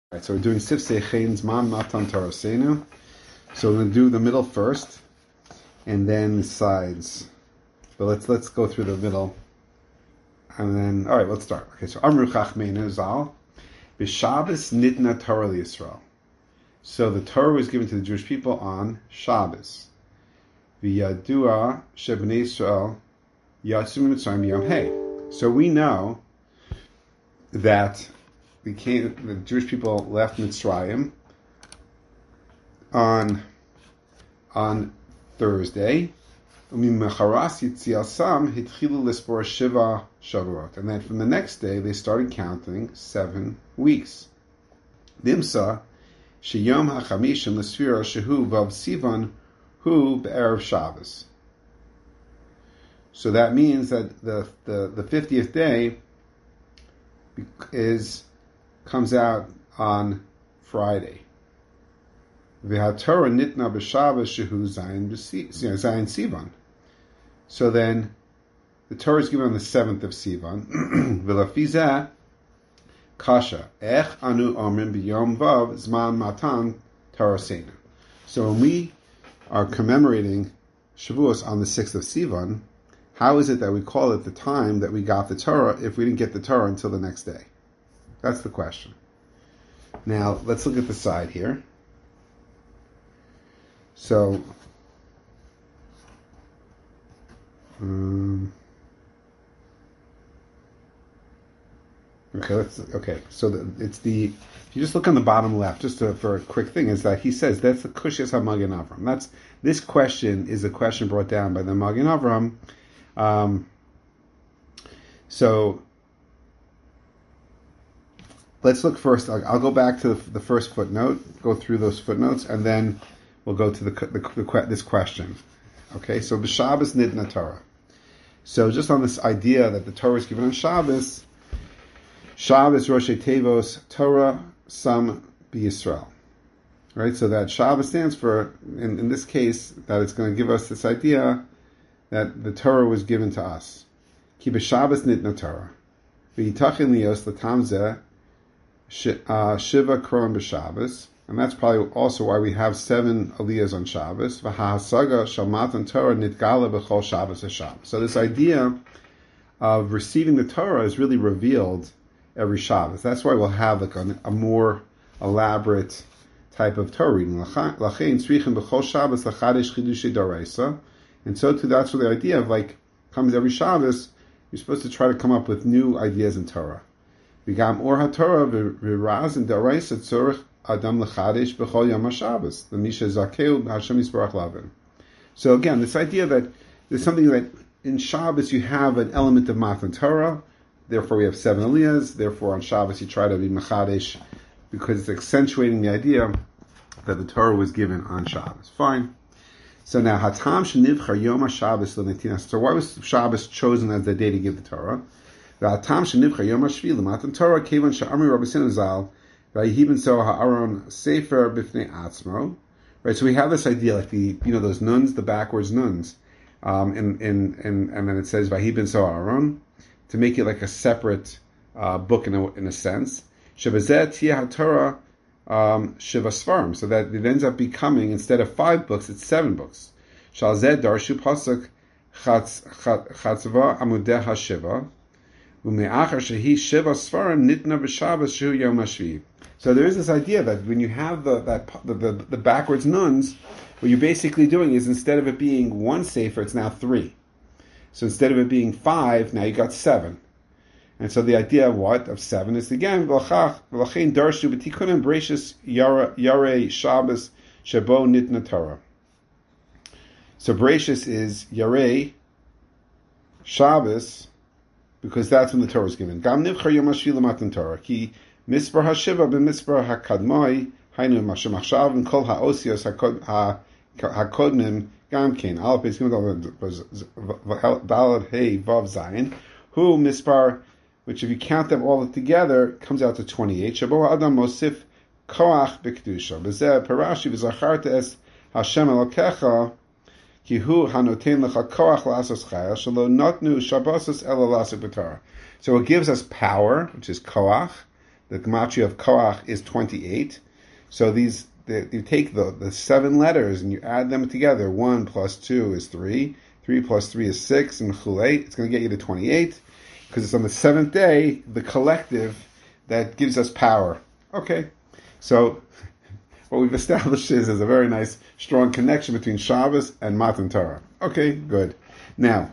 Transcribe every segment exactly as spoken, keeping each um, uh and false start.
Right, so we're doing Sif Seichen's Mam Matan Tarosenu. So we're going to do the middle first, and then the sides. But let's let's go through the middle, and then all right, let's start. Okay, so Amru Chachmeinu Zal B'Shabbos Nitna Torah Yisrael. So the Torah was given to the Jewish people on Shabbos. V'Yadua Shebnei Yisrael Yatsu Mitzrayim Yom Hey. So we know that we came, the Jewish people left Mitzrayim on on Thursday. And then from the next day, they started counting seven weeks. Dimsa sheyom hachamishim l'sfira shehu vav sivan hu be'erev Shabbos. So that means that the the the fiftieth day is comes out on Friday. V'hatorah nitna b'Shabbos shehu zayin zayin Sivan. So then, the Torah is given on the seventh of Sivan. V'lafizeh kasha ech anu omrim b'yom vav zman matan Torosenu. So when we are commemorating Shavuos on the sixth of Sivan, how is it that we call it the time that we got the Torah if we didn't get the Torah until the next day? That's the question. Now, let's look at the side here. So, um, okay, let's, okay, so the, it's the, if you just look on the bottom left, just to, for a quick thing, is that he says that's the Kushas HaMagen Avram. That's, this question is a question brought down by the Magen Avram. Um, so, let's look first. I'll, I'll go back to the, the first footnote, go through those footnotes, and then we'll go to the, the, the this question. Okay, so b'Shabbos nidna Torah. So just on this idea that the Torah is given on Shabbos, Shabbos Rosh Tevos Torah Sam B'Yisrael. Right, so that Shabbos stands for, in, in this case, that it's going to give us this idea that the Torah was given to us. Ki b'Shabbos nidna Torah. V'yitachin lios l'tamzeh Shiva Kroim b'Shabbos, and that's probably also why we have seven aliyahs on Shabbos. V'hahasaga shel matan Torah nitgala b'chol Shabbos haShabbos. So this idea of receiving the Torah is really revealed every Shabbos. That's why we'll have like a, a more elaborate type of Torah reading. Lachein tzrichim b'chol Shabbos lachadesh chidushay d'oraisa, and so too that's where the idea of like comes every Shabbos. You're supposed to try to come up with new ideas in Torah. V'gam or haTorah v'raz and d'oraisa tzorich Adam lechadesh b'chol yom haShabbos. The misha zakeu Hashem yisbarach lavin. So again, this idea that there's something that in Shabbos you have an element of Matan Torah, therefore we have seven aliyahs, therefore on Shabbos you try to be mechadesh because it's accentuating the idea that the Torah was given on Shabbos. Fine. So now, hatam shenivchar yom haShabbos l'netinas. So why was Shabbos chosen as the day to give the Torah? Hatam shenivchar yom haShvi l'matan Torah kevan she'amri Rabbeinu Zal. Right, so ha'aron sefer b'fnei atzmo. Right, so we have this idea, like the you know those nuns, the backwards nuns, um, and and and and then it says vayibin so ha'aron to make it like a separate uh, book in a in a sense. Shebazeh tia ha'torah shiva svarim, so that it ends up becoming instead of five books, it's seven books. Shalzeh darshu pasuk chatzva amudeh hashiva ume'achar shehi shiva svarim nitna b'Shabbos shehu yom hashvi. So there is this idea that when you have the that the, the, the backwards nuns, what you're basically doing is instead of it being one sefer, it's now three. So instead of it being five, now you got seven. And so the idea of what? Of seven is again, v'lachin darshu b'tikunim breishis yarei Shabbos shebo nitna Torah. So breishis is yarei Shabbos, because that's when the Torah is given. Gam nivchar yom hashvi l'matan Torah. Ki Mispar hashiva b'mispar hakadmoi hainu mashem achshav and kol haosios hakodmim gamkein. Aleph is going to balad hey vav zayin. Who mispar, which if you count them all together comes out to twenty-eight. Shabo adam mosif koach b'kedusha. B'zeh parashi v'zacharta es Hashem elokecha ki hu hanoten lecha koach la'asos chayil shelo notnu shabbosos ela la'asok b'Torah. So it gives us power, which is koach, The gematria of Koach is twenty-eight. So these, the, you take the, the seven letters and you add them together. One plus two is three. Three plus three is six. And chulei, it's going to get you to twenty-eight. Because it's on the seventh day, the collective that gives us power. Okay. So what we've established is there's a very nice, strong connection between Shabbos and Matan Torah. Okay, good. Now,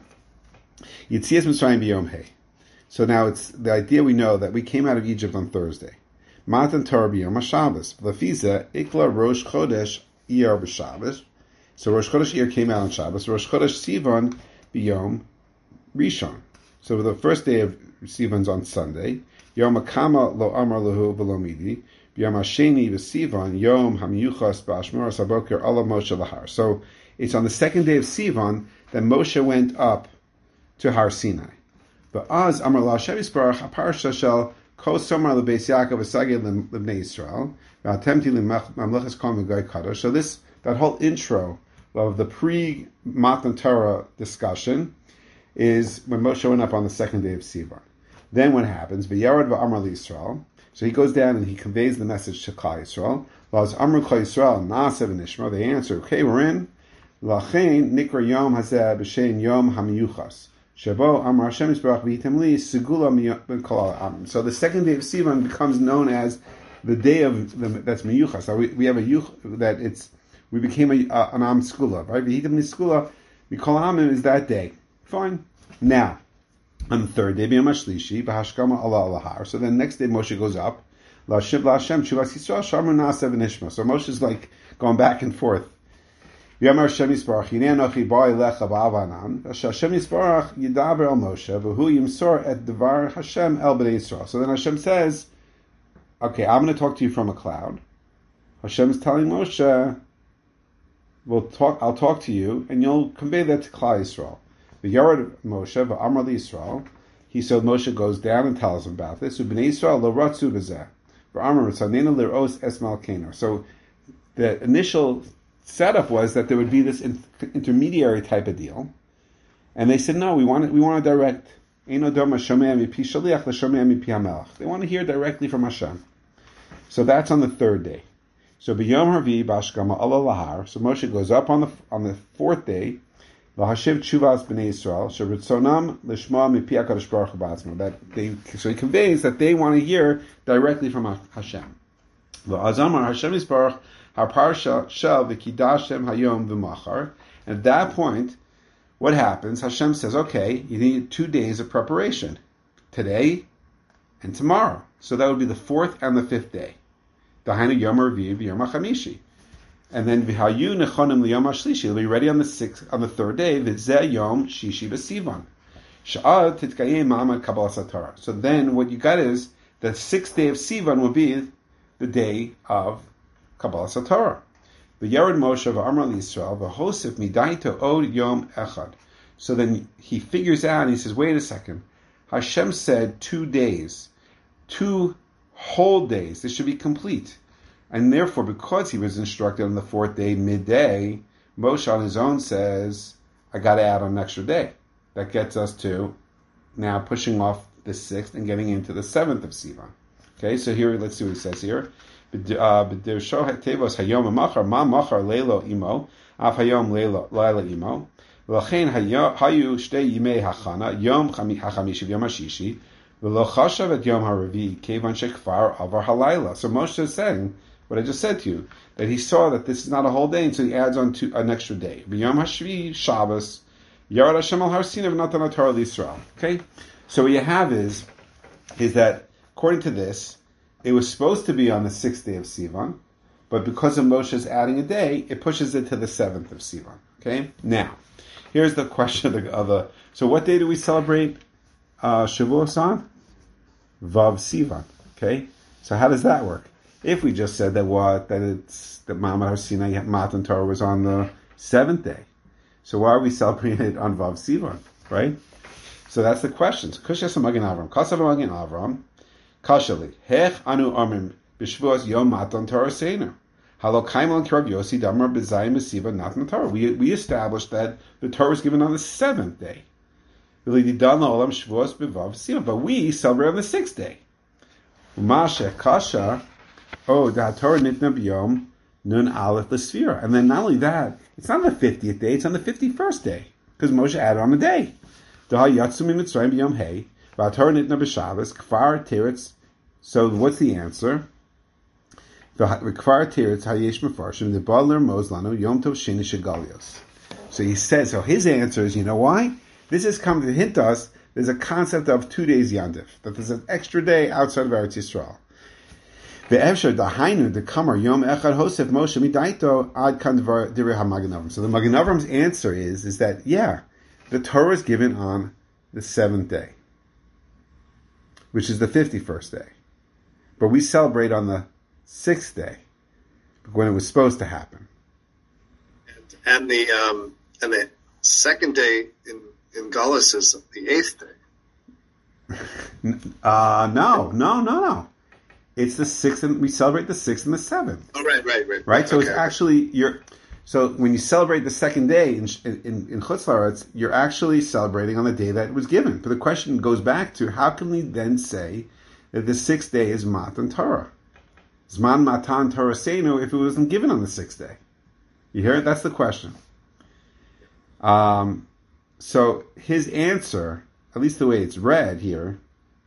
Yitzias Mitzrayim b'Yom Hey. So now it's the idea we know that we came out of Egypt on Thursday. Matan Torah b'Yom HaShabbos. L'fiza ikla Rosh Chodesh Iyar b'Shabbos. So Rosh Chodesh Iyar came out on Shabbos. Rosh Chodesh Sivan b'Yom Rishon. So the first day of Sivan's on Sunday. Yom HaKama lo Amar Lahu v'lo Midi. Yom HaSheni v'Sivan, Yom HaMiyuchas b'Ashmoras HaBoker Ala Moshe Lahar. So it's on the second day of Sivan that Moshe went up to Har Sinai. But Az Amar La Hashem Yisparach HaParsha Shel Kol Somar LeBeis Yaakov V'Saged L'Bnei Yisrael V'Atemti L'Mamlechas Kol Megoy Kadosh. So this, that whole intro of the pre-Matan Torah discussion is when Moshe went up on the second day of Sivan. Then what happens? V'Yarad V'Amar L'Yisrael. So he goes down and he conveys the message to Klal Yisrael. Laz Amru Klal Yisrael Naasev Nishma. They answer, okay, we're in. Lachein Nikra Yom Hazeh B'Shein Yom Hamiyuchas. Shebo Amar Hashem Yisbarach V'Hitem Li Segula Ben Kol Am. So the second day of Sivan becomes known as the day of the, that's Miyuchas. So we, we have a yuch that it's we became a, a, an Am Skula, right? V'Hitem Li Segula Mikol Amim is that day. Fine. Now. On the third day, B'Yom HaShlishi, B'Hashkama Allah Alahar. So then next day Moshe goes up. La'ashiv La'Hashem, Shuvas Yisrael, Shamar Na'asev Nishma. So Moshe's like going back and forth. Yamar Hashem Yisbarach, Yinei Anochi Ba'i Lecha Ba'avanan. Hashem Yisbarach Yidaber El Moshe, V'hu Yimsor Et Devar Hashem El B'nei Yisrael. So then Hashem says, okay, I'm going to talk to you from a cloud. Hashem is telling Moshe, we'll talk, I'll talk to you, and you'll convey that to Klal Yisrael. The Yarad Moshe, V'Amar Yisrael. He said Moshe goes down and tells him about this. Ubnei Yisrael lo ratzu b'zeh. V'Amar Tzanena l'ros es malkeinu. So the initial setup was that there would be this in, intermediary type of deal, and they said no, we want it. We want to direct. Eino doma shomei mipi shaliach l'shomei mipi hamelach. They want to hear directly from Hashem. So that's on the third day. So b'Yom Harvi b'Hashkama Allah Lahar. So Moshe goes up on the on the fourth day. Lahashiv Tshuvas B'nei Yisrael Sheritzonam Lishma Mipi HaKadosh Baruch Hu B'atzmo. That they so he conveys that they want to hear directly from Hashem. V'Azamar Hashem Yisbarach HaParsha Shel V'Kidashem Hayom V'Machar. And at that point, what happens? Hashem says, okay, you need two days of preparation, today and tomorrow. So that would be the fourth and the fifth day. Dahainu Yom Reviv Yom HaChamishi. And then v'hayu nechonim liyom hashlishi. It'll be ready on the sixth, on the third day. V'zeh yom shishi b'sivan. Sha'ad titkayim ma'amad kabbalas Torah. So then, what you got is the sixth day of Sivan will be the day of Kabbalas Torah. V'yared Moshe v'amar Yisrael v'hosif midaito od yom echad. So then he figures out and he says, "Wait a second. Hashem said two days, two whole days. This should be complete." And therefore, because he was instructed on the fourth day, midday, Moshe on his own says, I got to add on an extra day. That gets us to now pushing off the sixth and getting into the seventh of Sivan. Okay, so here, let's see what he says here. B'dirsho tevos hayom machar ma machar leilo imo, af hayom leila imo. V'lachein hayu shtei yimei hachana, yom hachamishi v'yom hashishi, v'lo chashav et yom haravi, kevan shekfar avar halayla. So Moshe is saying, what I just said to you, that he saw that this is not a whole day, and so he adds on to an extra day. B'yom hashvi Shabbos, Yarad Hashem al Har Sinai v'natan Torah l'Yisrael. Okay, so what you have is, is that according to this, it was supposed to be on the sixth day of Sivan, but because of Moshe's adding a day, it pushes it to the seventh of Sivan. Okay, now here's the question of the, of the so what day do we celebrate uh, Shavuos on? Vav Sivan. Okay, so how does that work? If we just said that what that it's that Ma'amad Har Sinai Matan Torah was on the seventh day, so why are we celebrating it on Vav Sivan, right? So that's the question. So Kushas Magin Avram, Kasav Magin Avram, Kashali Hech Anu Amrim B'Shvuos Yom Matan Torah Seiner. Halo Kaimon Kirav Yosi Damar B'Zayim B'Siva Matan Torah. We we established that the Torah was given on the seventh day. But we celebrate on the sixth day. Umashe kasha, oh, the Torah nitna b'yom nun aleph l'sfira. And then not only that, it's not on the fiftieth day, it's on the fifty-first day. Because Moshe added on the day. Daha yatsu mitzrayim b'yom hey, v'atorah nitna b'shabbos, kfar teretz. So what's the answer? Kfar teretz hayesh mefarshim, the baler mozlanu, yom tov sheni shegalios. So he says, so his answer is, you know why? This is coming to hint us, there's a concept of two days Yantif, that there's an extra day outside of Eretz Yisrael. Ve'efshar dahainu dekamar yom echad hosef Moshe midaito ad kan dvar divrei haMagen Avraham. So the Magen Avram's answer is, is that, yeah, the Torah is given on the seventh day, which is the fifty-first day. But we celebrate on the sixth day, when it was supposed to happen. And, and the um, and the second day in, in Galus is the eighth day. uh, no, no, no, no. It's the sixth, and we celebrate the sixth and the seventh. Oh, right, right, right. Right. So okay. it's actually you're. So when you celebrate the second day in in, in Chutz La'aretz, you're actually celebrating on the day that it was given. But the question goes back to how can we then say that the sixth day is Matan Torah? Zman Matan Torah Seinu if it wasn't given on the sixth day. You hear it? That's the question. Um, so his answer, at least the way it's read here,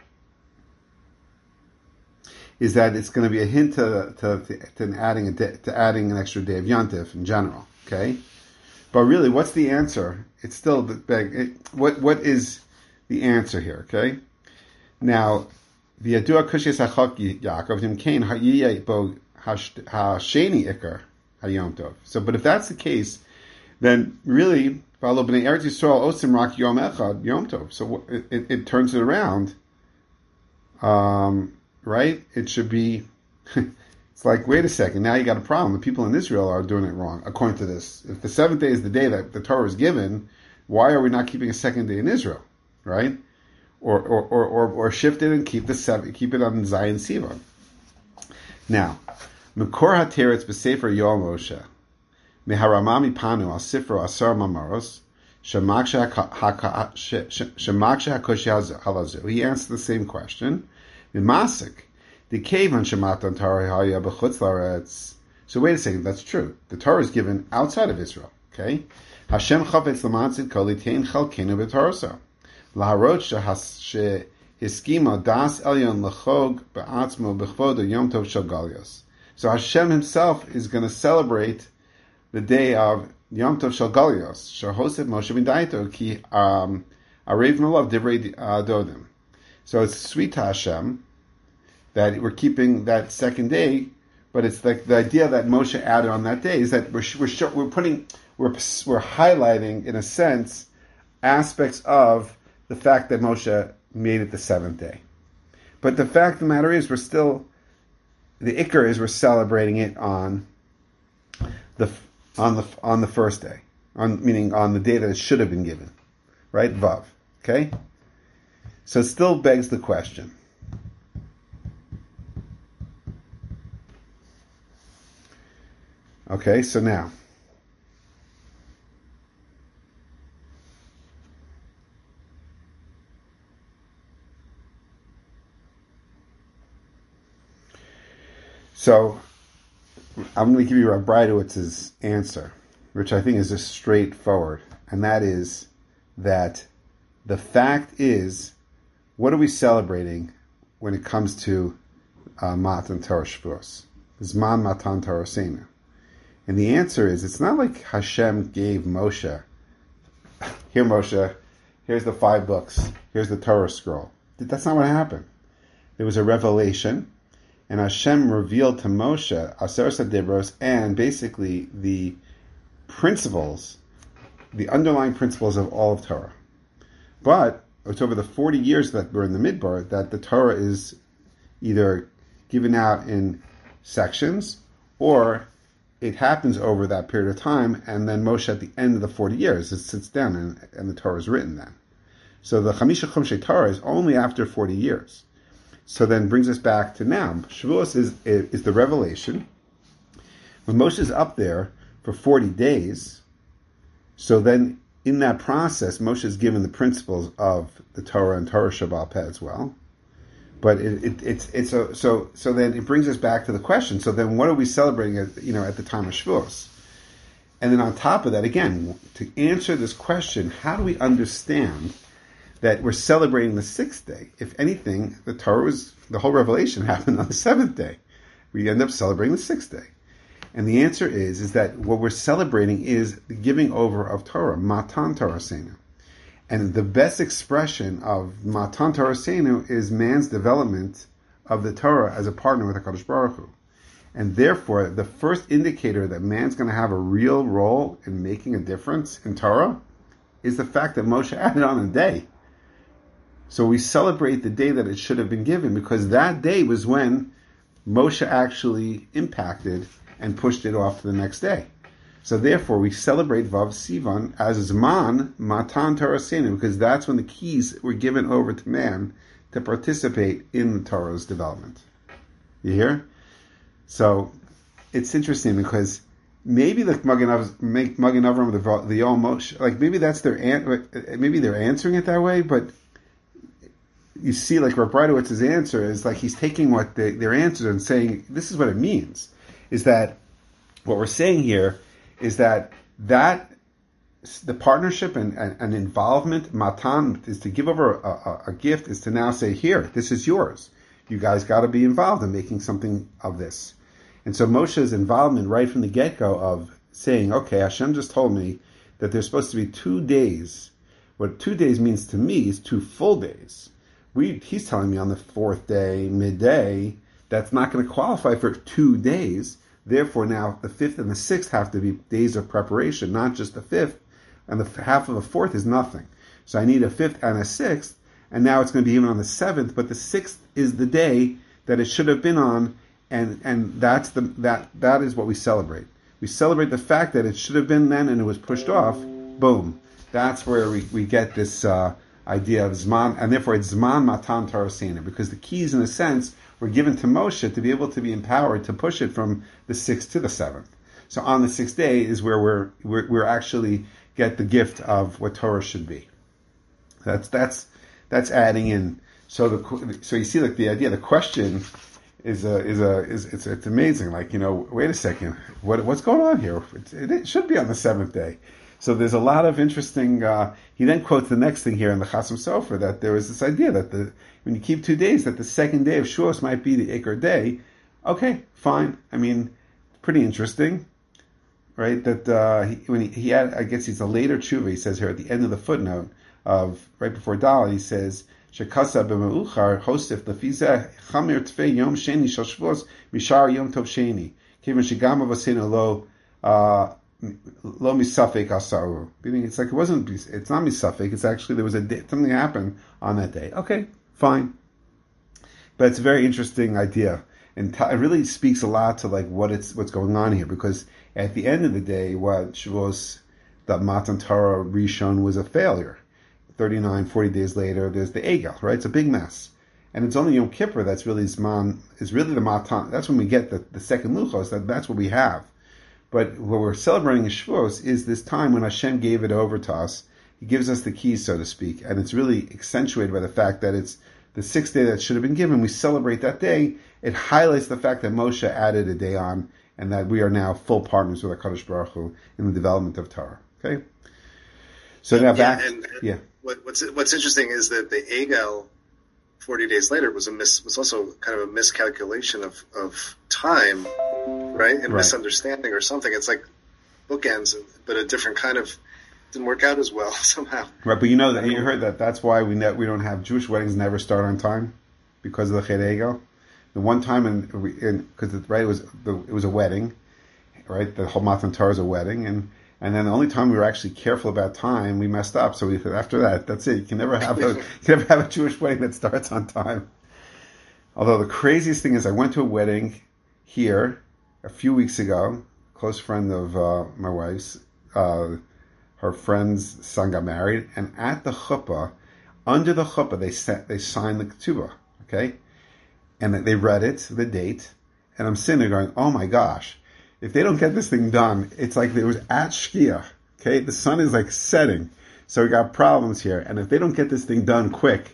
is that it's going to be a hint to to, to, to adding a day, to adding an extra day of Yantif in general. Okay, but really, what's the answer? It's still the it, what what is the answer here? Okay, now the Yadua Kushis Hachok Yaakov Dim Kain Hayiyeh Bo Hasheni Ikar Hayom Tov. So, but if that's the case, then really, V'alo Bnei Eretz Yisrael Osim Rak Yom Echad Yom Tov. So it, it, it turns it around. Um. Right? It should be, it's like, wait a second, now you got a problem. The people in Israel are doing it wrong, according to this. If the seventh day is the day that the Torah is given, why are we not keeping a second day in Israel? Right? Or or or, or, or shift it and keep the seven, keep it on Zion Siva. Now, Mekor HaTeretz B'Sefer Yoel Moshe, Meharamami Panu Al Sifro Asar Mamaros, Shemaksha HaKoshi Halazu. He answered the same question. Masik, the cave on Shematan Torah Haya B'Chutz La'aretz. So wait a second, that's true. The Torah is given outside of Israel. Okay, Hashem Chafetz L'Matzid Kol Yitein Chalkenu B'Torso Laharot She Hiskima Das Elyon L'Chog B'Atzmo B'Chvodo Yom Tov Shel Galios. So Hashem Himself is going to celebrate the day of Yom Tov Shel Galios. Shehosef Moshe Midaito Ki Arev Melav Divrei Dodim. So it's sweet to Hashem that we're keeping that second day, but it's like the idea that Moshe added on that day is that we're we're, we're putting we're we're highlighting in a sense aspects of the fact that Moshe made it the seventh day. But the fact of the matter is, we're still the ikar is we're celebrating it on the on the on the first day, on meaning on the day that it should have been given, right? Vav, okay. So it still begs the question. Okay, so now. So I'm going to give you Rav Breidowitz's answer, which I think is just straightforward. And that is that the fact is, what are we celebrating when it comes to uh, Matan Torah Shavuos? Zman Matan Torah Seinu. And the answer is, it's not like Hashem gave Moshe, here Moshe, here's the five books, here's the Torah scroll. That's not what happened. There was a revelation, and Hashem revealed to Moshe Aser Sadibros and basically the principles, the underlying principles of all of Torah. But it's over the forty years that we're in the Midbar that the Torah is either given out in sections or it happens over that period of time, and then Moshe at the end of the forty years, it sits down and, and the Torah is written then. So the Chamisha Chumshei Torah is only after forty years. So then brings us back to now. Shavuos is, is the revelation. When Moshe is up there for forty days, so then in that process, Moshe is given the principles of the Torah and Torah Shebaal Peh as well. But it, it, it's it's a, so so then it brings us back to the question. So then, what are we celebrating at you know at the time of Shavuos? And then on top of that, again, to answer this question, how do we understand that we're celebrating the sixth day? If anything, the Torah was the whole revelation happened on the seventh day. We end up celebrating the sixth day, and the answer is is that what we're celebrating is the giving over of Torah, Matan Torah Seinu. And the best expression of Matan Torah Seinu is man's development of the Torah as a partner with HaKadosh Baruch Hu. And therefore, the first indicator that man's going to have a real role in making a difference in Torah is the fact that Moshe added on a day. So we celebrate the day that it should have been given, because that day was when Moshe actually impacted and pushed it off to the next day. So therefore, we celebrate Vav Sivan as Zman Matan Torah Seinu, because that's when the keys were given over to man to participate in the Torah's development. You hear? So it's interesting because maybe like Magen Avram, the the Yom Moshe, like maybe that's their an, maybe they're answering it that way, but you see, like Rav Breidowitz's answer is like he's taking what they, their answers and saying this is what it means. Is that what we're saying here? Is that that the partnership and, and, and involvement, matan, is to give over a, a, a gift, is to now say, here, this is yours. You guys got to be involved in making something of this. And so Moshe's involvement right from the get-go of saying, okay, Hashem just told me that there's supposed to be two days. What two days means to me is two full days. We, he's telling me on the fourth day, midday, that's not going to qualify for two days. Therefore, now the fifth and the sixth have to be days of preparation, not just the fifth, and the half of the fourth is nothing. So I need a fifth and a sixth, and now it's going to be even on the seventh, but the sixth is the day that it should have been on, and and that's the that that is what we celebrate. We celebrate the fact that it should have been then, and it was pushed off. Boom. That's where we, we get this uh, idea of Zman, and therefore it's Zman Matan Torah Seinu, because the keys, in a sense, were given to Moshe to be able to be empowered to push it from the sixth to the seventh. So on the sixth day is where we're we're, we're actually get the gift of what Torah should be. That's that's that's adding in. So the so you see, like the idea, the question is a is a is it's it's amazing. Like, you know, wait a second, what what's going on here? It, it should be on the seventh day. So there's a lot of interesting. Uh, he then quotes the next thing here in the Chasam Sofer, that there was this idea that the when you keep two days, that the second day of Shavuos might be the Iker day. Okay, fine. I mean, pretty interesting, right? That uh, he, when he, he had, I guess he's a later tshuva. He says here at the end of the footnote of right before Dal, he says Shekasa b'meuchar hostif lefizeh chamir tfei yom sheni shel Shavuos mishar yom tov sheni kivin shegam avasinu lo. Uh, Lo misafek asaru. Meaning, it's like it wasn't. It's not misafek. It's actually there was a day, something happened on that day. Okay, fine. But it's a very interesting idea, and t- it really speaks a lot to like what it's what's going on here. Because at the end of the day, what Shavuos, the Matan Torah Rishon, was a failure. thirty-nine, forty days later, there's the Egel. Right, it's a big mess, and it's only Yom Kippur that's really Zman. Is really the Matan. That's when we get the, the second Luchos. That that's what we have. But what we're celebrating in Shavuos is this time when Hashem gave it over to us. He gives us the keys, so to speak. And it's really accentuated by the fact that it's the sixth day that should have been given. We celebrate that day. It highlights the fact that Moshe added a day on, and that we are now full partners with HaKadosh Baruch Hu in the development of Torah. Okay? So now back... Yeah, and, yeah. What, what's what's interesting is that the Egel, forty days later, was a mis, was also kind of a miscalculation of, of time, right? And right. misunderstanding or something. It's like bookends, but a different kind of didn't work out as well somehow. Right, but you know that you heard that that's why we ne- we don't have Jewish weddings never start on time because of the Chet Egel. The one time in because right it was the, it was a wedding, right? The whole Matan Torah is a wedding, and and then the only time we were actually careful about time, we messed up. So we after that, that's it. You can never have a you can never have a Jewish wedding that starts on time. Although the craziest thing is, I went to a wedding here a few weeks ago. A close friend of uh, my wife's, uh, her friend's son got married, and at the chuppah, under the chuppah, they set, they signed the ketubah, okay, and they read it, the date, and I'm sitting there going, oh my gosh, if they don't get this thing done, it's like it was at Shkia, okay, the sun is like setting, so we got problems here, and if they don't get this thing done quick,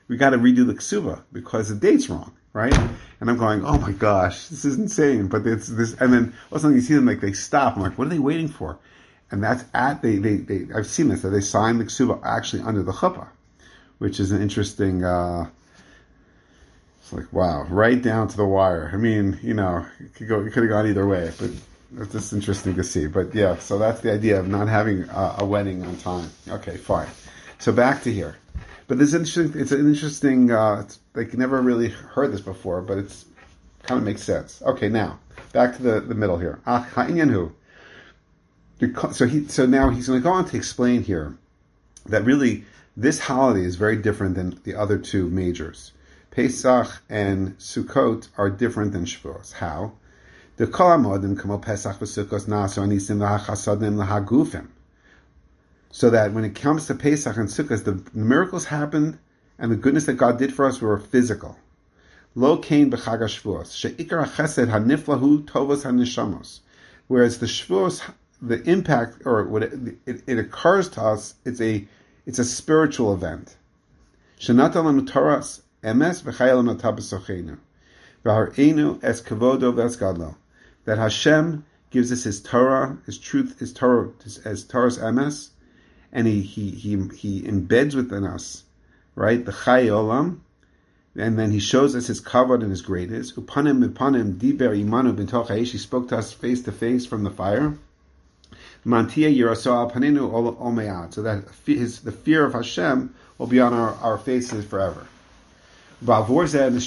we got to redo the ksuba because the date's wrong, right? And I'm going, oh my gosh, this is insane. But it's this, and then all of a sudden you see them like they stop. I'm like, what are they waiting for? And that's at they they, they I've seen this that they signed the ksuba actually under the chuppah, which is an interesting. Uh, it's like wow, right down to the wire. I mean, you know, it could go, it could have gone either way, but it's just interesting to see. But yeah, so that's the idea of not having a, a wedding on time. Okay, fine. So back to here. But this is interesting. It's an interesting. Uh, it's, like never really heard this before, but it's kind of makes sense. Okay, now back to the, the middle here. Ah, ha'inyanhu. So he. So now he's going to go on to explain here that really this holiday is very different than the other two majors. Pesach and Sukkot are different than Shavuos. How? The kol hamodim kamo Pesach v'Sukkos nasu anisim v'hachasadim l'hagufim. So that when it comes to Pesach and Sukkot, the miracles happened and the goodness that God did for us were physical. Lo kain b'chag haShavuos she'ikar hachesed haniflahu tovos hanishamos. Whereas the Shavuos, the impact or what it, it, it occurs to us, it's a it's a spiritual event. Shenata lanu Toras emes v'chayel lanu tabesochenu v'har'enu es kavodo v'es gadlo. That Hashem gives us His Torah, His truth, His Torah, as Torah's emes, and He He He He embeds within us, right, the Chai Olam, and then He shows us His kavod and His greatness. Upanim upanim diber imanu b'toch ha'esh. He spoke to us face to face from the fire. Mantia yiraso al panenu ol me'at. So that his the fear of Hashem will be on our, our faces forever. So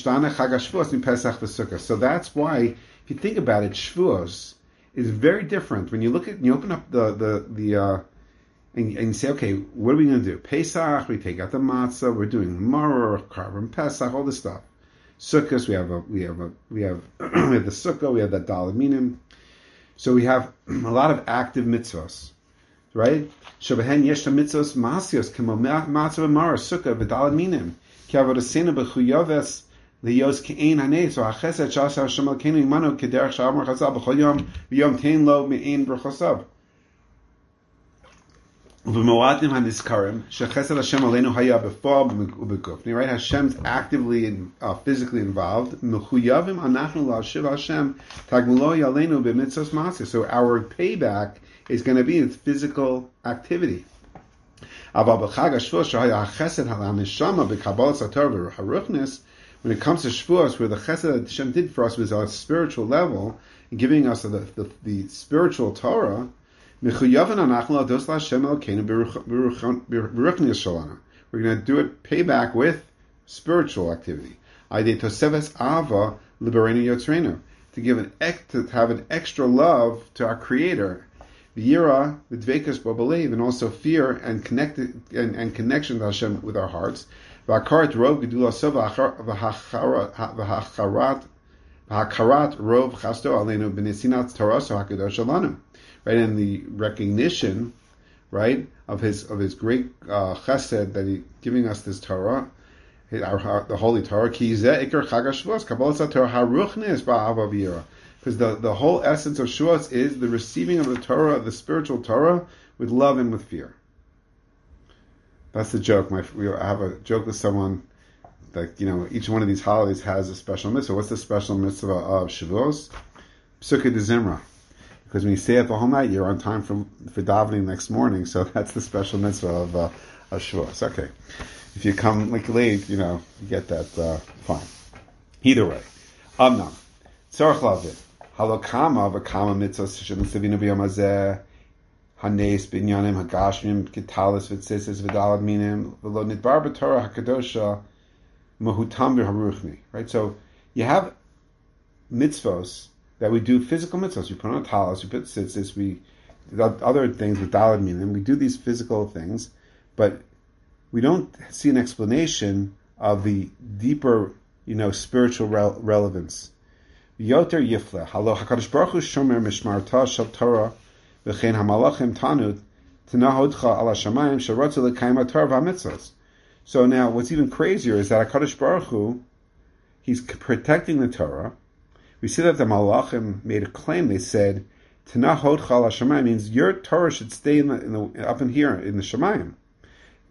that's why, if you think about it, Shavuos is very different. When you look at, you open up the the the, uh, and, and you say, okay, what are we going to do? Pesach, we take out the matzah, we're doing maror, carbon Pesach, all this stuff. Sukkos, we have a we have a we have we have the sukkah, we have that daled minim. So we have a lot of active mitzvahs, right? Shabehen yesh mitzvahs masios kemo matzah v'maror sukkah v'daled minim. So our payback right? Hashem's actively and uh, physically involved. So our payback is going to be in physical activity. When it comes to Shavuos, where the chesed that Hashem did for us was on a spiritual level, and giving us the, the, the spiritual Torah, we're going to do it payback with spiritual activity. To give an to have an extra love to our Creator. V'yira, v'dvekas b'balev, and also fear and connected and, and connection to Hashem with our hearts. V'akarat rov gedulaso v'hakarat v'hakarat rov chasto aleinu b'nesinat toraso hakadosh alanu. Right, and the recognition, right, of his of his great uh, chesed that he giving us this Torah, our, our, the holy Torah. Ki zeh ikar chag haShavuos kabbalas Torah haruchnis ba'ava v'yira. Because the, the whole essence of Shavuos is the receiving of the Torah, the spiritual Torah, with love and with fear. That's the joke. My, we have a joke with someone that, you know, each one of these holidays has a special mitzvah. What's the special mitzvah of Shavuos? Psukkah de Zimra. Because when you stay up the whole night, you're on time for for davening next morning. So that's the special mitzvah of, uh, of Shavuos. Okay. If you come like late, you know, you get that uh, fine. Either way. Amnam. Tzarech lavit. Halokama v'kama mitzvos shenisavinu b'yom hazeh hanes binyanim hagashmim kitalis v'tzitzis v'dalad minim v'lo nidbar b'torah hakadosha mahutam v'haruchni. Right, so you have mitzvos that we do, physical mitzvos. We put on a talis, we put tzitzis, we other things with dalad minim. We do these physical things, but we don't see an explanation of the deeper, you know, spiritual re- relevance. Yoter yifle halo hakadosh baruch hu shomer mishmarta shel Torah v'chein hamalachim tanud tinahodcha al hashamayim sheratzu lekayim Torah v'mitzvos. So now, what's even crazier is that Hakadosh Baruch Hu, He's protecting the Torah. We see that the Malachim made a claim. They said, "Tinahodcha al hashamayim" means your Torah should stay in the, in the up in here in the Shemayim.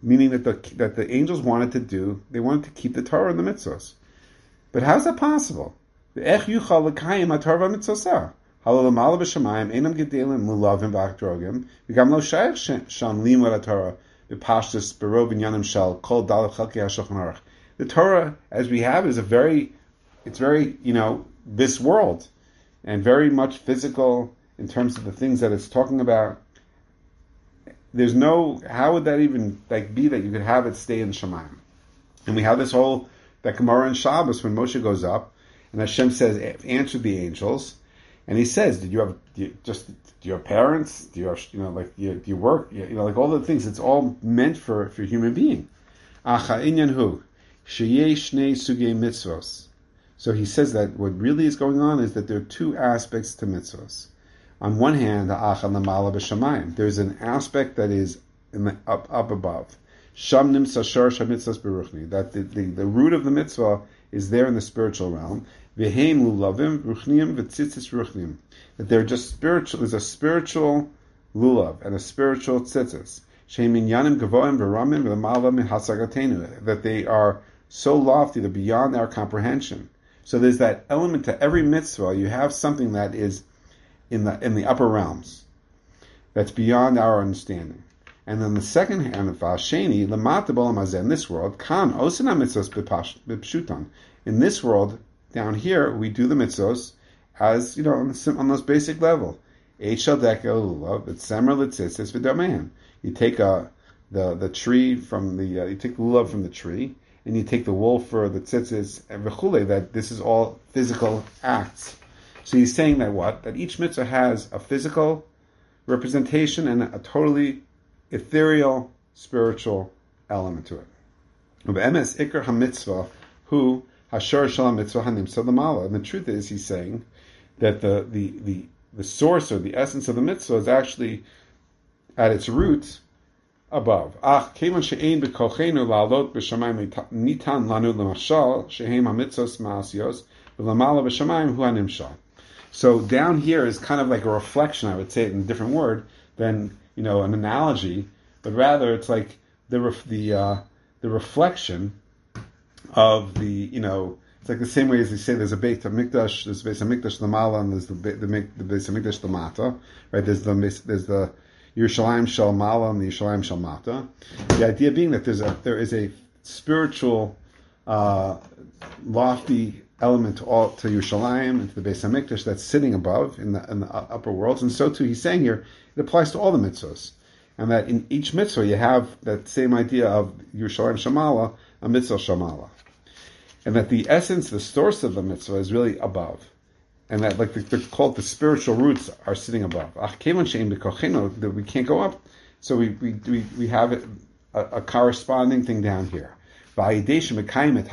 meaning that the that the angels wanted to do, they wanted to keep the Torah and the mitzvos. But how's that possible? Ech yuchal l'kayim haTorah v'mitzvosah. Halal l'mala b'shamayim einam gedelim lulavim v'achdrogim v'gam lo shayach sham limud haTorah v'pashtus berov inyanim shel kol dalach chalkei hashulchan aruch. The Torah, as we have, is a very, it's very, you know, this world, and very much physical in terms of the things that it's talking about. There's no, how would that even like be that you could have it stay in Shemayim? And we have this whole, that Gemara in Shabbos when Moshe goes up, and Hashem says, answer the angels, and he says, did you have, do you just, do you have parents? Do you have, you know, like, do you, do you work? You know, like all the things, it's all meant for, for human being. Acha inyan hu, sheyeh shnei sugei mitzvos. So he says that what really is going on is that there are two aspects to mitzvos. On one hand, there's an aspect that is in the, up up above. That the, the, the root of the mitzvah is there in the spiritual realm. That they're just spiritual. There's a spiritual lulav and a spiritual tzitzis. That they are so lofty, they're beyond our comprehension. So there's that element to every mitzvah. You have something that is in the in the upper realms, that's beyond our understanding. And then the second hand of Vasheni, Lamata Bolam Hazeh, in this world, Kan Osana Mitzvos B'Pshutan. In this world, down here, we do the mitzvos as, you know, on the, on this basic level. Eichel Dekel Lulav, B'Tzemer L'Tzitzis V'Domein. You take a, the the tree from the, uh, you take the lulav from the tree, and you take the wool for the tzitzis, and v'chule, that this is all physical acts. So he's saying that what? That each mitzvah has a physical representation and a totally ethereal, spiritual element to it. U'be'emes ikar ha-mitzvah hu hashor shel mitzvah hanimsa l'mala. And the truth is, he's saying that the, the, the, the source or the essence of the mitzvah is actually at its root above. Ach, kevan she'ein b'kochenu la'alot b'shamayim nitan lanu l'mashal shehem ha-mitzvos ma'asiyos v'lamala b'shamayim hu hanimshal. So down here is kind of like a reflection, I would say it in a different word than, you know, an analogy, but rather it's like the ref, the uh, the reflection of the, you know, it's like the same way as they say there's a Beit HaMikdash, there's a Beit HaMikdash Lamala, and there's the the, the Beit HaMikdash Lamata, right? There's the there's the Yerushalayim Shel Mala and the Yerushalayim Shel Mata. The idea being that there's a there is a spiritual, uh, lofty element to all to Yerushalayim and to the Beis Hamikdash that's sitting above in the in the upper worlds, and so too he's saying here it applies to all the mitzvahs, and that in each mitzvah you have that same idea of Yerushalayim Shamala, a mitzvah Shamala, and that the essence, the source of the mitzvah is really above, and that like they're called the spiritual roots are sitting above. That we can't go up, so we we we, we have it, a, a corresponding thing down here. And through this,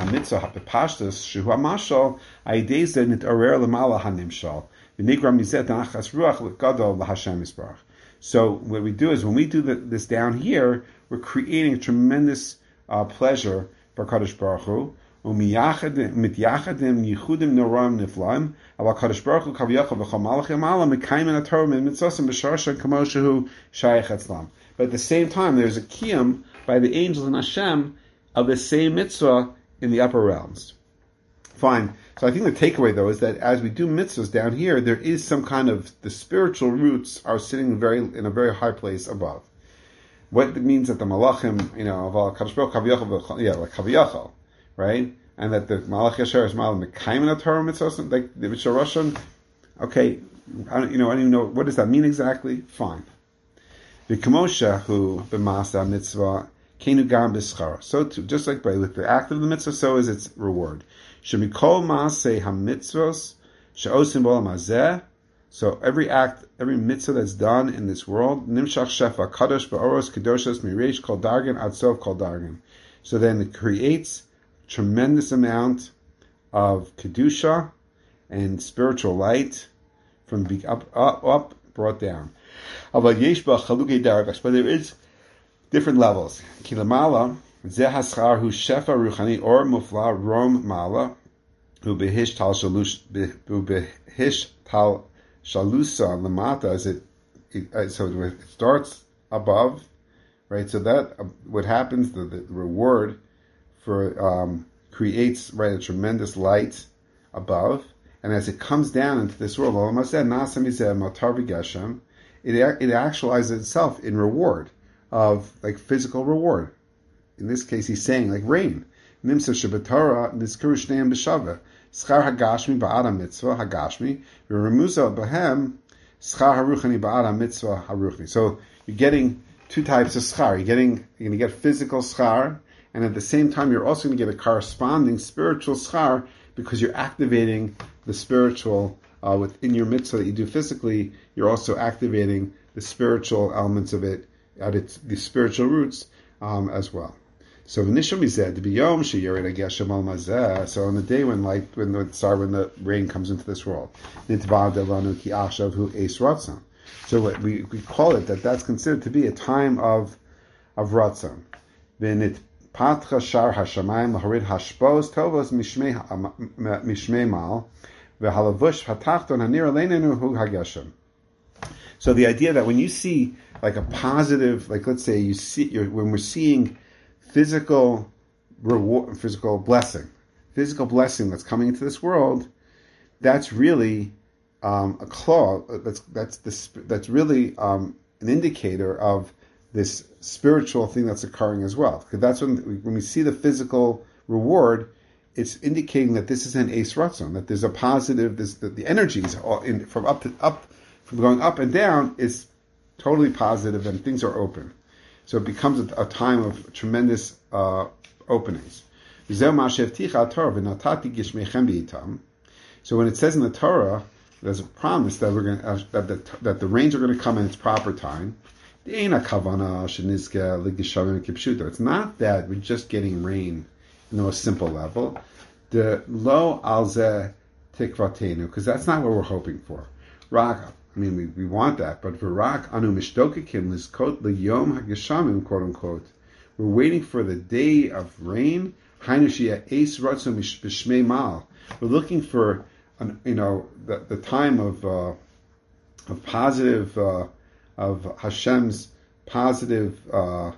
so what we do is when we do the, this down here, we're creating a tremendous uh, pleasure for Kadosh Baruch Hu. But at the same time, there's a kiyum by the angels and Hashem of the same mitzvah in the upper realms. Fine. So I think the takeaway, though, is that as we do mitzvahs down here, there is some kind of, the spiritual roots are sitting very in a very high place above. What it means that the malachim, you know, of all Kadosh Baruch Hu, yeah, like Kaviyachal, right? And that the malach yasher is malach mekayim in a Torah mitzvah, like the Rishon. Okay, I don't, you know, I don't even know, what does that mean exactly? Fine. The Kamosha who b'masa mitzvah kenu gam b'schara. So too, just like by with the act of the mitzvah, so is its reward. Shemikol maaseh hamitzvos she'osim b'olam hazeh. So every act, every mitzvah that's done in this world, nimshach shefa kadosh ba'oros kedoshos mireish kol dargan ad sof kol dargan. So then it creates a tremendous amount of kedusha and spiritual light from the up, up, up brought down. But there is different levels. Kilamala zeh haschar hu shefa ruchani or mufla rom mala hu behish tal shalush hu behish tal shalusa lamata, as it, it so it starts above right? So that uh, what happens, the, the reward for um, creates right a tremendous light above, and as it comes down into this world, it it actualizes itself in reward of like physical reward. In this case, he's saying like rain. Nimsa Shabbatara Nizkuru Shneim B'Shava Schar Hagashmi Ba'adam Mitzvah Hagashmi V'Remuza B'Hem Schar Haruchani Ba'adam Mitzvah Haruchani. So you're getting two types of schar. You're getting you're going to get physical schar, and at the same time you're also going to get a corresponding spiritual schar because you're activating the spiritual uh, within your mitzvah that you do physically. You're also activating the spiritual elements of it at its the spiritual roots um, as well. So initially said to be yom sheyered geshem al mazeh. So on the day when light, when the sorry, when the rain comes into this world, nitvad delanu ki ashav hu eis ratzon. So what we we call it that that's considered to be a time of of ratzon. V'nit patcha shar hashamayim lahorid hashpos tovos mishmei mishmei mal v'halavush hatachton hanir aleinenu hu hageshem. So the idea that when you see like a positive, like let's say you see you're, when we're seeing physical reward, physical blessing, physical blessing that's coming into this world, that's really um, a claw. That's that's this. That's really um, an indicator of this spiritual thing that's occurring as well. Because that's when we, when we see the physical reward, it's indicating that this is an eis ratzon, that there's a positive. This that the energies all in, from up to up, from going up and down is totally positive, and things are open. So it becomes a, a time of tremendous uh, openings. So when it says in the Torah, there's a promise that we're going uh, that the that the rains are going to come in its proper time. It's not that we're just getting rain in the most simple level. The lo alze tikvatenu, because that's not what we're hoping for. Rak. I mean, we, we want that, but v'rak anu mishtokekim lizkot liyom hageshamim, quote unquote. We're waiting for the day of rain. Hainu sheyeh eis ratzon b'shmei mal. We're looking for, an, you know, the, the time of uh, of positive uh, of Hashem's positive uh,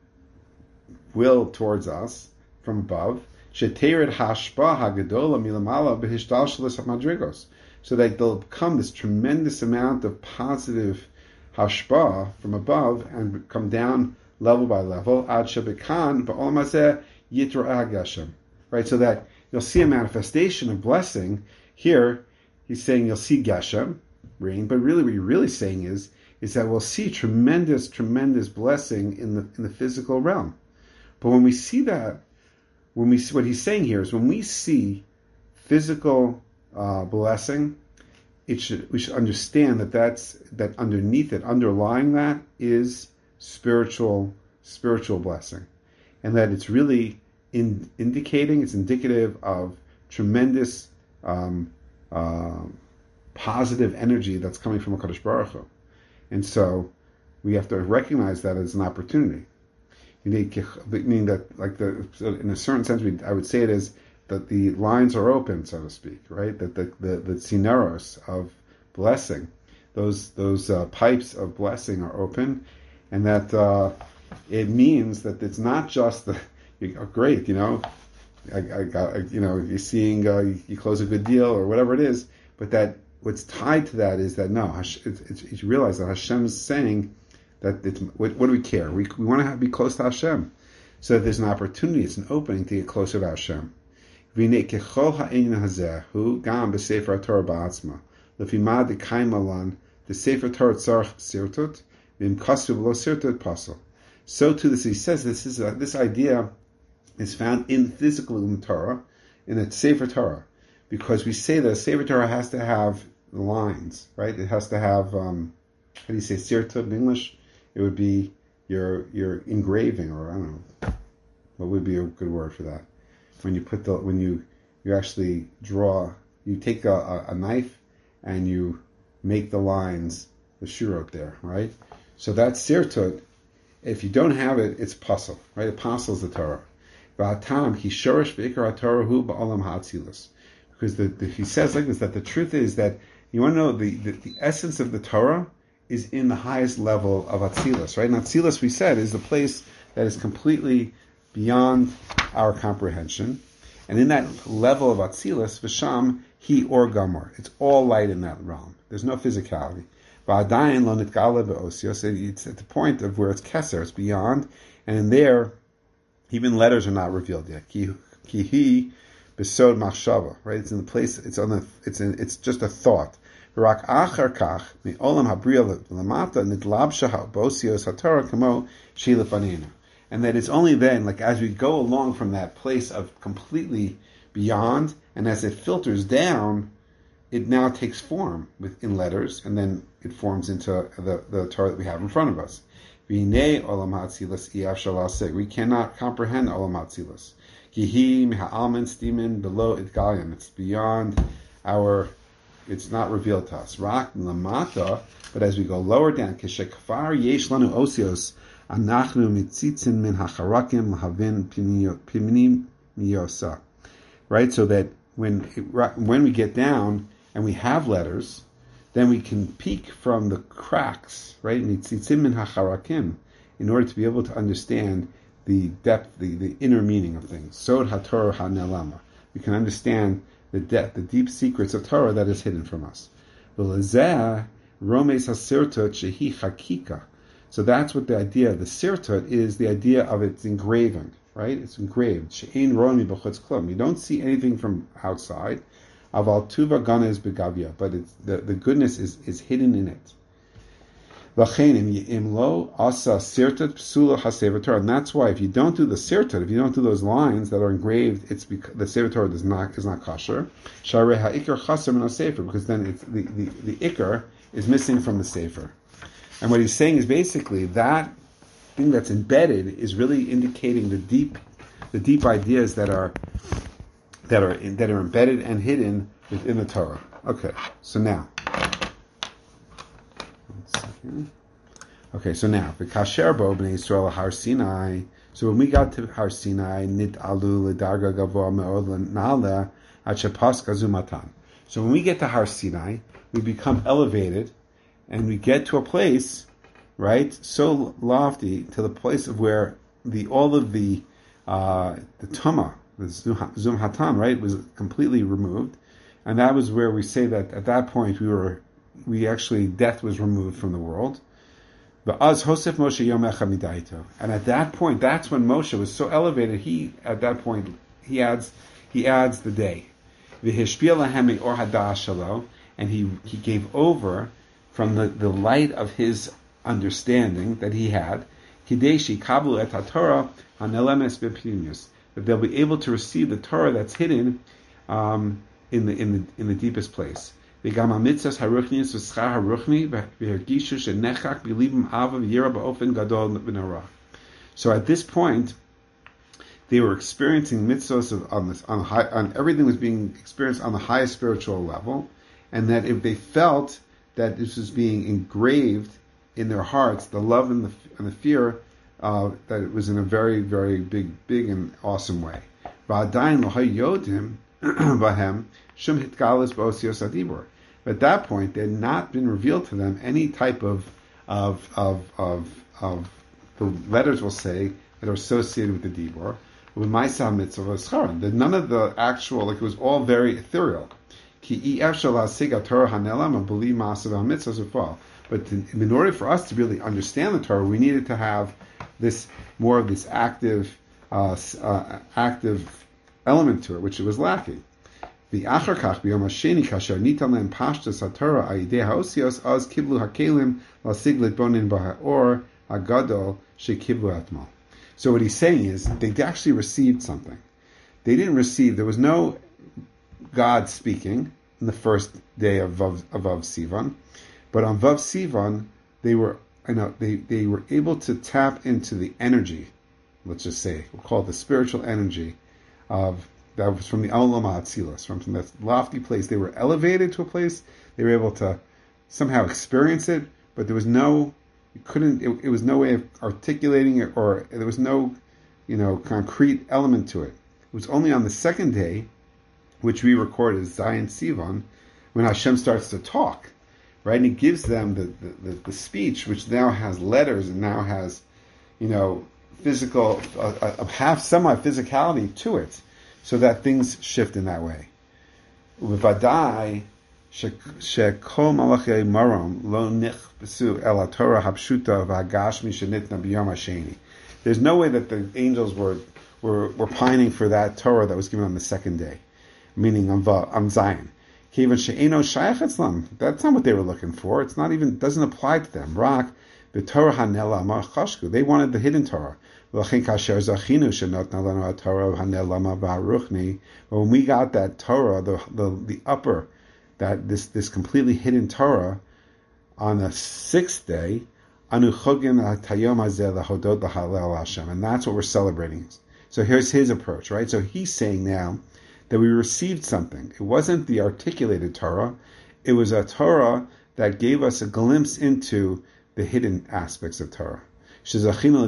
will towards us from above. Shetered hashpa hagadola milamala b'hishtalshelis hamadrigos. So that there'll come this tremendous amount of positive hashpa from above and come down level by level. Ad shebekan ba'olam hazeh yitra geshem. Right, so that you'll see a manifestation of blessing. Here, he's saying you'll see geshem, rain, but really what you're really saying is is that we'll see tremendous, tremendous blessing in the in the physical realm. But when we see that, when we see what he's saying here is when we see physical Uh, blessing, it should we should understand that that's that underneath it, underlying that is spiritual spiritual blessing, and that it's really in, indicating, it's indicative of tremendous um, uh, positive energy that's coming from HaKadosh Baruch Hu. And so we have to recognize that as an opportunity. You need, meaning that, like the in a certain sense, we, I would say it is that the lines are open, so to speak, right? That the the, the tzineros of blessing, those those uh, pipes of blessing are open, and that uh, it means that it's not just the you, oh, great, you know, I, I got you know you're seeing uh, you, you close a good deal or whatever it is, but that what's tied to that is that no, it's, it's, you realize that Hashem's saying that it's what, what do we care? We we want to have, be close to Hashem, so that there's an opportunity, it's an opening to get closer to Hashem. The Sefer Torah tzarich sirtut, v'im kasuv lo sirtut pasel. So too, this he says this is uh, this idea is found in physical in the Torah, in the Sefer Torah, because we say that a Sefer Torah has to have lines, right? It has to have um, how do you say sirtut in English? It would be your your engraving, or I don't know, what would be a good word for that? When you put the when you you actually draw, you take a, a, a knife and you make the lines, the shirot there, right? So that's sirtut. If you don't have it, it's pasel, right? A pasel is the Torah. V'atam ki shorish v'ikar haTorah hu ba'olam ha'atzilus. Because the, the, he says like this, that the truth is that you want to know the, the, the essence of the Torah is in the highest level of Atzilus, right? And Atzilus, we said, is the place that is completely beyond our comprehension. And in that level of Atzilus, Visham, he or Gamor. It's all light in that realm. There's no physicality. Va'adayin lo nitgala be'osios. It's at the point of where it's keser, it's beyond. And in there, even letters are not revealed yet. Ki hi besod machshava, right? It's in the place, it's on the, it's in, it's just a thought. V'rak achar kach, mi'olam habriya lamata, nitlabsha ha'bosios ha'torah kamo shilafanenu. And that it's only then, like as we go along from that place of completely beyond, and as it filters down, it now takes form within letters, and then it forms into the, the Torah that we have in front of us. We cannot comprehend Olam Hatzilus. It's beyond our, it's not revealed to us. Rak lamata, but as we go lower down, keshekfar yesh lanu osios, anachnu mitzitzin min hacharakim lahavin pimnim miyosa. Right, so that when it, when we get down and we have letters, then we can peek from the cracks, right, mitzitzin min hacharakim, in order to be able to understand the depth, the, the inner meaning of things. Sod haTorah hanelama. We can understand the depth, the deep secrets of Torah that is hidden from us. V'lezeh romes hasirtot shehi chakika. So that's what the idea of the sirtot is, the idea of its engraving, right? It's engraved. She'ein romi b'chutz klum. You don't see anything from outside. Aval tuva gana is begavia, but it's, the, the goodness is, is hidden in it. And that's why if you don't do the sirtot, if you don't do those lines that are engraved, it's because the Sefer Torah does not is not kosher. Because then it's the, the, the ikar is missing from the sefer. And what he's saying is basically that thing that's embedded is really indicating the deep the deep ideas that are that are that are embedded and hidden within the Torah. Okay, so now. Okay, so now the kasher bo bnei Yisrael Har Sinai. So when we got to Har Sinai, nit alu ledarga gavoa me'od lenala at shepas kazumatan. So when we get to Har Sinai, we become elevated, and we get to a place, right, so lofty, to the place of where the all of the uh, the tuma, the zum hatan, right, was completely removed, and that was where we say that at that point we were. We actually, death was removed from the world. And at that point, that's when Moshe was so elevated, he, at that point, he adds he adds the day. And he, he gave over from the, the light of his understanding that he had, that they'll be able to receive the Torah that's hidden um, in the in the in the deepest place. So at this point, they were experiencing mitzvahs of, on this, on, high, on everything was being experienced on the highest spiritual level, and that if they felt that this was being engraved in their hearts, the love and the and the fear, uh, that it was in a very, very big, big and awesome way. But at that point, there had not been revealed to them any type of of of of of the letters will say that are associated with the dibur. With Ma'aseh mitzvah scharan, that none of the actual, like it was all very ethereal. But to, in order for us to really understand the Torah, we needed to have this more of this active uh, uh, active element to it, which it was lacking. The acharkach b'yom hasheni kasher nitan lehem pashtus haTorah ayidei haosios az kiblu hakelim lasig litbonin b'ha'or hagadol shekiblu atmal. So what he's saying is they actually received something. They didn't receive. There was no God speaking in the first day of Vav, of Vav Sivan, but on Vav Sivan they were, you know, they they were able to tap into the energy. Let's just say we'll call it the spiritual energy of. That was from the Olam HaAtzilus, from, from that lofty place. They were elevated to a place. They were able to somehow experience it, but there was no, you couldn't, it, it was no way of articulating it, or there was no, you know, concrete element to it. It was only on the second day, which we record as Zion Sivan, when Hashem starts to talk, right? And he gives them the, the, the, the speech, which now has letters and now has, you know, physical, uh, uh, have semi-physicality to it, so that things shift in that way. Uvadai shekol malachei marom lo nichbesu el haTorah hapshuta v'hagashmi shenitna b'yom hasheni. There's no way that the angels were, were were pining for that Torah that was given on the second day, meaning on, on Zion. Kivan she'eno shayach etzlam. That's not what they were looking for. It's not even, doesn't apply to them. Rak b'Torah hanela ma'chashku. They wanted the hidden Torah. But when we got that Torah, the the, the upper, that this, this completely hidden Torah, on the sixth day, and that's what we're celebrating. So here's his approach, right? So he's saying now that we received something. It wasn't the articulated Torah. It was a Torah that gave us a glimpse into the hidden aspects of Torah. And that's where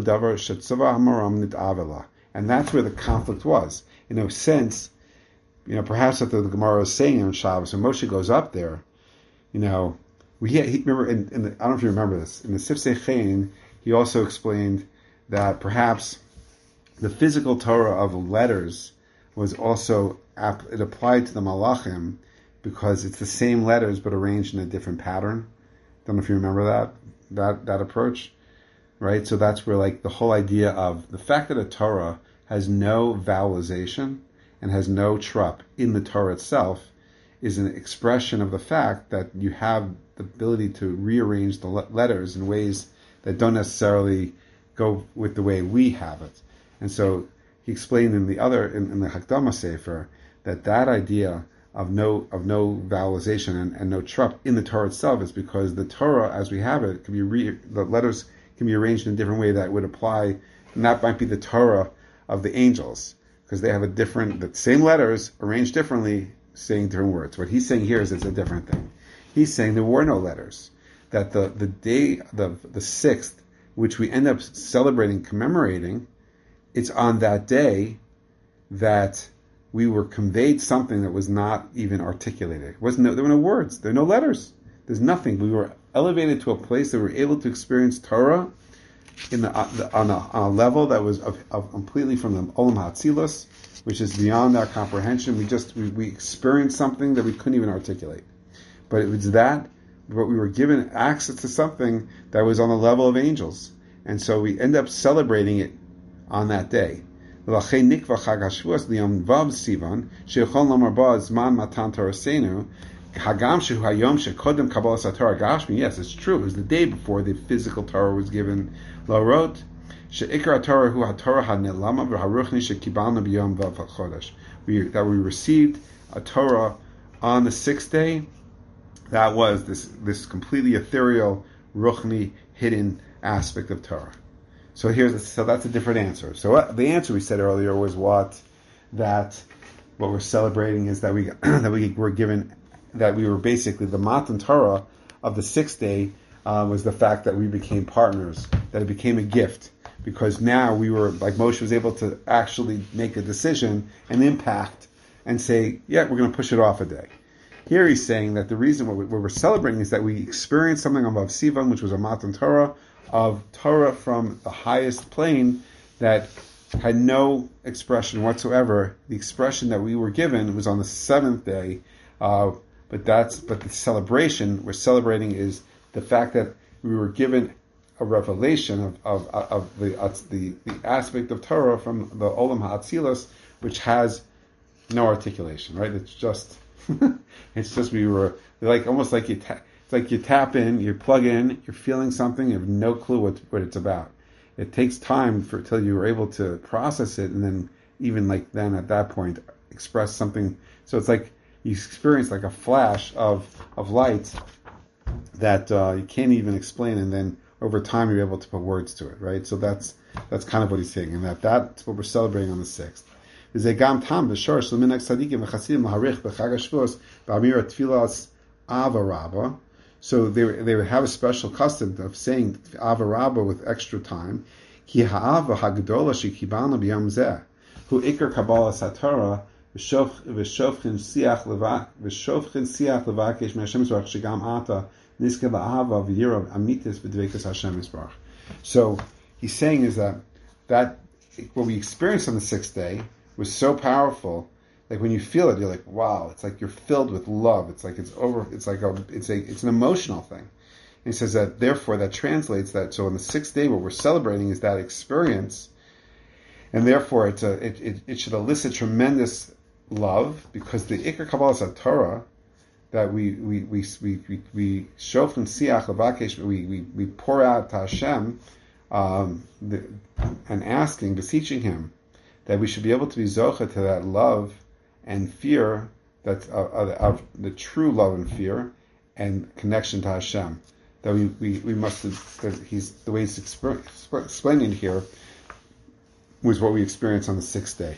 the conflict was. In a sense, you know, perhaps what the, the Gemara is saying on Shabbos, when Moshe goes up there, you know, we he, remember, in, in the, I don't know if you remember this, in the Sifsei Chain, he also explained that perhaps the physical Torah of letters was also, it applied to the Malachim because it's the same letters but arranged in a different pattern. Don't know if you remember that, that, that approach. Right, so that's where like the whole idea of the fact that a Torah has no vowelization and has no trup in the Torah itself is an expression of the fact that you have the ability to rearrange the letters in ways that don't necessarily go with the way we have it. And so he explained in the other in, in the Hakdama Sefer that that idea of no of no vowelization and, and no trup in the Torah itself is because the Torah as we have it can be re, the letters can be arranged in a different way that would apply, and that might be the Torah of the angels, because they have a different, the same letters arranged differently, saying different words. What he's saying here is it's a different thing. He's saying there were no letters. That the, the day, the the sixth, which we end up celebrating, commemorating, it's on that day that we were conveyed something that was not even articulated. It wasn't, there were no words, there were no letters. There's nothing. We were elevated to a place that we were able to experience Torah in the, uh, the on, a, on a level that was of, of completely from the Olam HaAtzilus, which is beyond our comprehension. We just we, we experienced something that we couldn't even articulate. But it was that, but we were given access to something that was on the level of angels, and so we end up celebrating it on that day. Yes, it's true. It was the day before the physical Torah was given. That we received a Torah on the sixth day. That was this this completely ethereal, ruchni, hidden aspect of Torah. So here's so that's a different answer. So what, the answer we said earlier was what that what we're celebrating is that we that we were given. That we were basically the Matan Torah of the sixth day uh, was the fact that we became partners, that it became a gift, because now we were, like Moshe was able to actually make a decision, an impact, and say, yeah, we're going to push it off a day. Here he's saying that the reason what, we, what we're celebrating is that we experienced something of Sivan, which was a Matan Torah, of Torah from the highest plane that had no expression whatsoever. The expression that we were given was on the seventh day, uh, But that's but the celebration we're celebrating is the fact that we were given a revelation of of, of the, uh, the the aspect of Torah from the Olam HaAtzilus, which has no articulation. Right? It's just it's just we were like almost like you ta- it's like you tap in, you plug in, you're feeling something, you have no clue what what it's about. It takes time for till you were able to process it, and then even like then at that point express something. So it's like you experience like a flash of of light that uh, you can't even explain, and then over time you're able to put words to it, right? So that's that's kind of what he's saying, and that that's what we're celebrating on the sixth. So they they would have a special custom of saying Ava Rabba with extra time. Ki ha'ava hagdola shekibana b'yom zeh, hu ikar kabbalas haTorah V'shofchin siach levak, v'shofchin siach levakesh me'Hashem Yisbarach shegam ata nizke la'ahava v'yirav amitis v'dveikus Hashem Yisbarach. So he's saying is that that what we experienced on the sixth day was so powerful. Like when you feel it, you're like, wow! It's like you're filled with love. It's like it's over. It's like a. It's a. It's an emotional thing. And he says that therefore that translates that. So on the sixth day, what we're celebrating is that experience, and therefore it's a. It it, it should elicit tremendous love because the Iker Kabbalas Torah that we we we we we, we show from Siach Lavakesh, we we we pour out to Hashem, um, the, and asking, beseeching Him, that we should be able to be zocha to that love and fear, that uh, of, of the true love and fear and connection to Hashem. That we, we, we must, that he's, the way he's exp- explaining here was what we experienced on the sixth day.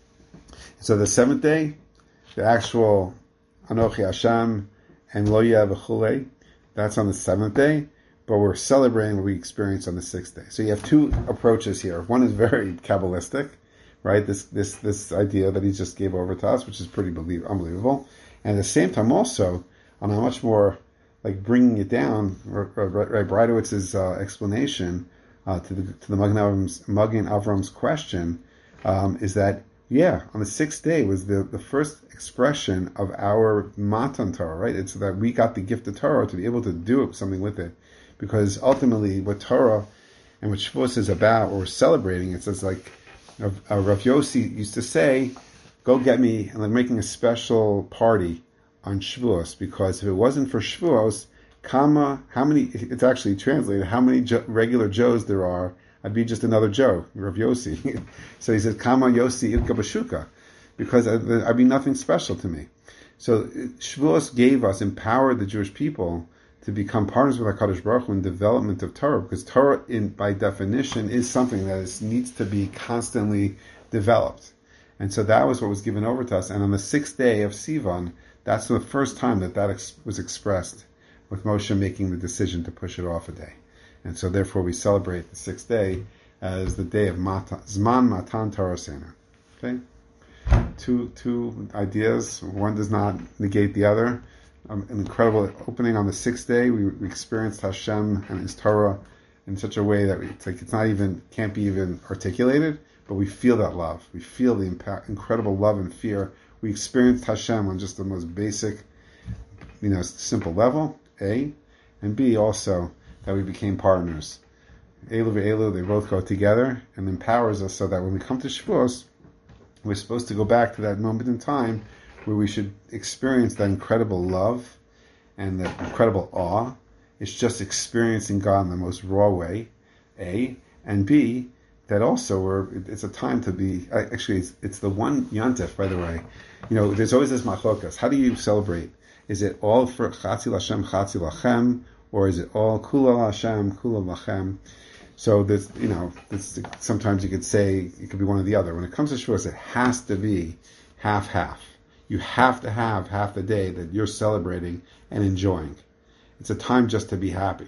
So the seventh day, the actual Anochi Hashem and Lo Yeh V'chulei, that's on the seventh day, but we're celebrating what we experienced on the sixth day. So you have two approaches here. One is very Kabbalistic, right? This this this idea that he just gave over to us, which is pretty believe, unbelievable. And at the same time also, on a much more, like bringing it down, right, Breidowitz's uh, explanation uh, to the to the Magen Avram's, Magen Avram's question um, is that, yeah, on the sixth day was the, the first expression of our Matan Torah, right? It's that we got the gift of Torah to be able to do something with it. Because ultimately what Torah and what Shavuos is about, or we're celebrating, it says like, Uh, Rav Yossi used to say, go get me, and I'm making a special party on Shavuos, because if it wasn't for Shavuos, Kama, how many, it's actually translated, how many jo- regular Joes there are, I'd be just another Joe, Rav Yossi. So he said, Kama Yossi Ilka Bashuka, because I'd, I'd be nothing special to me. So Shavuos gave us, empowered the Jewish people to become partners with HaKadosh Baruch Hu in development of Torah, because Torah, in by definition, is something that is, needs to be constantly developed. And so that was what was given over to us. And on the sixth day of Sivan, that's the first time that that ex- was expressed, with Moshe making the decision to push it off a day. And so therefore we celebrate the sixth day as the day of Matan, Zman Matan Torah Sena. Okay? Two, two ideas. One does not negate the other. Um, an incredible opening on the sixth day. We, we experienced Hashem and His Torah in such a way that we, it's like it's not even, can't be even articulated, but we feel that love. We feel the impact, incredible love and fear. We experienced Hashem on just the most basic, you know, simple level, A, and B, also that we became partners. Elu ve'elu, they both go together, and empowers us so that when we come to Shavuos, we're supposed to go back to that moment in time where we should experience that incredible love and that incredible awe. It's just experiencing God in the most raw way, A, and B, that also we're, it's a time to be, actually it's, it's the one Yontif, by the way. You know, there's always this machlokas. How do you celebrate? Is it all for Chatzil Hashem, Chatzil Lachem, or is it all Kula Hashem, Kula Lachem? So this, you know, this, sometimes you could say it could be one or the other. When it comes to Shavuos, it has to be half-half. You have to have half the day that you're celebrating and enjoying. It's a time just to be happy,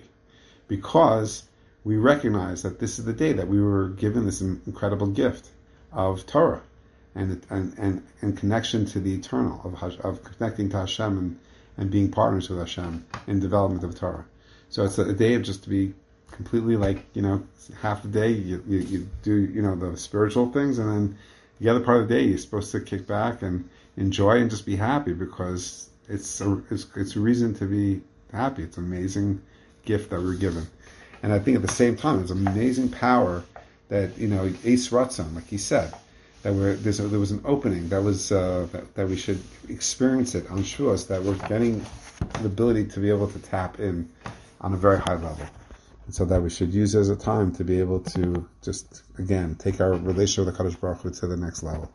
because we recognize that this is the day that we were given this incredible gift of Torah and and and, and connection to the eternal, of of connecting to Hashem and, and being partners with Hashem in development of Torah. So it's a day of just to be completely like, you know, half the day you, you, you do, you know, the spiritual things, and then the other part of the day you're supposed to kick back and enjoy and just be happy, because it's a, it's, it's a reason to be happy. It's an amazing gift that we're given. And I think at the same time, it's an amazing power that, you know, Eis Ratzon, like he said, that we're, there's a, there was an opening that was uh, that, that we should experience it on Shavuos, that we're getting the ability to be able to tap in on a very high level. And so that we should use it as a time to be able to just, again, take our relationship with the Kadosh Baruch Hu to the next level.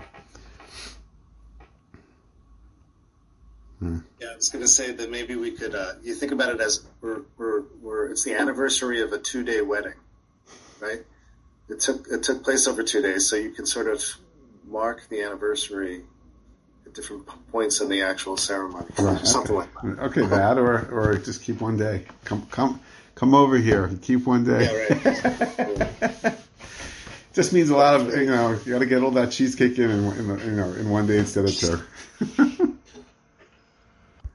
Hmm. Yeah, I was going to say that maybe we could, uh, you think about it as we're, we're, we're, it's the anniversary of a two-day wedding, right? It took it took place over two days, so you can sort of mark the anniversary at different points in the actual ceremony, right. Something okay. like that. Okay, that, or or just keep one day. Come come come over here, keep one day. Yeah, right. Just means a lot of, you know, you got to get all that cheesecake in, in, in the, you know, in one day instead of two.